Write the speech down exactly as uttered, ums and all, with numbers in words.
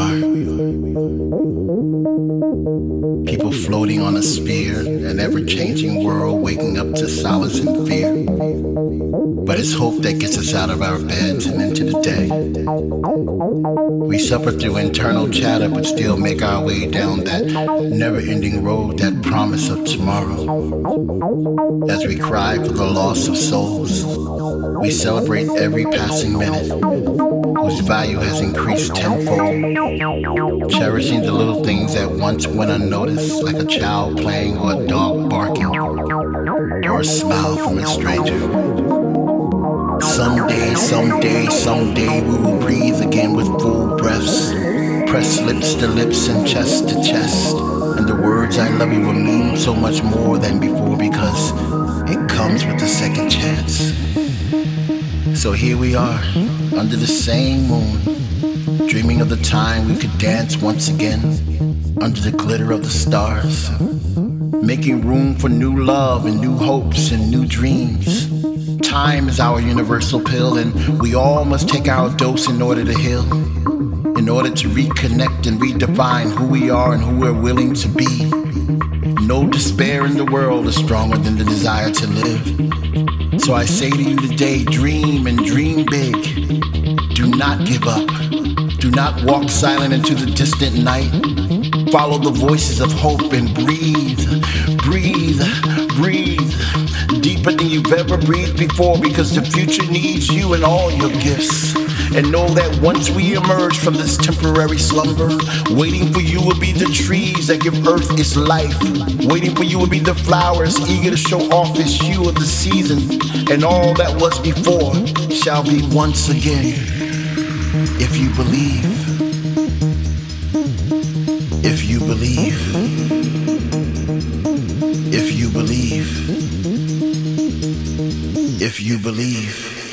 are. People floating on a sphere, an ever-changing world waking up to solace and fear. But it's hope that gets us out of our beds and into the day. We suffer through internal chatter, but still make our way down that never-ending road, that promise of tomorrow. As we cry for the loss of souls, we celebrate every passing minute, whose value has increased tenfold. Cherishing the little things that once went unnoticed, like a child playing or a dog barking, or a smile from a stranger. Someday, someday, someday we will breathe again with full breaths, press lips to lips and chest to chest, and the words I love you will mean so much more than before because it comes with a second chance. So here we are, under the same moon, dreaming of the time we could dance once again, under the glitter of the stars, making room for new love and new hopes and new dreams. Time is our universal pill, and we all must take our dose in order to heal, in order to reconnect and redefine who we are and who we're willing to be. No despair in the world is stronger than the desire to live. So I say to you today, dream and dream big. Do not give up. Do not walk silent into the distant night. Follow the voices of hope and breathe, breathe, breathe. Deeper than you've ever breathed before, because the future needs you and all your gifts. And know that once we emerge from this temporary slumber, waiting for you will be the trees that give earth its life. Waiting for you will be the flowers eager to show off this hue of the season. And all that was before shall be once again. If you believe, if you believe, if you believe, if you believe.